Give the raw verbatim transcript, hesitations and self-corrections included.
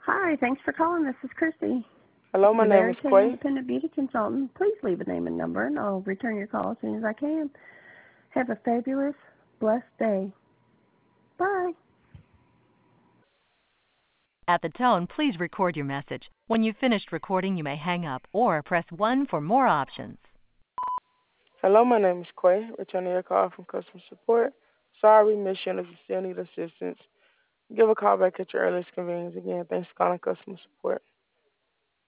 Hi, thanks for calling. This is Christy. Hello, my The name Barry is K Quay. Independent Beauty Consultant. Please leave a name and number, and I'll return your call as soon as I can. Have a fabulous, blessed day. Bye. At the tone, please record your message. When you've finished recording, you may hang up or press one for more options. Hello, my name is Quay. Returning your call from customer support. Sorry we missed you, and if you still need assistance, give a call back at your earliest convenience. Again, thanks for calling customer support.